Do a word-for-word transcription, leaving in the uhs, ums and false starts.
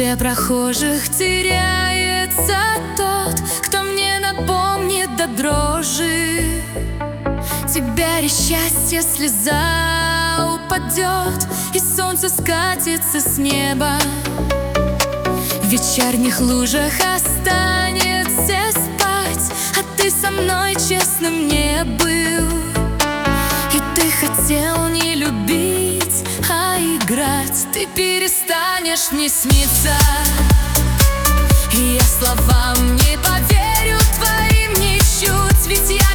толпе прохожих теряется тот, кто мне напомнит до дрожи. Теперь из счастья слеза упадет, и солнце скатится с неба. В вечерних лужах останется спать, а ты со мной честным не был. И ты хотел не любить, а играть. Ты перестанешь мне сниться, и я словам не поверю твоим ни чуть. Ведь я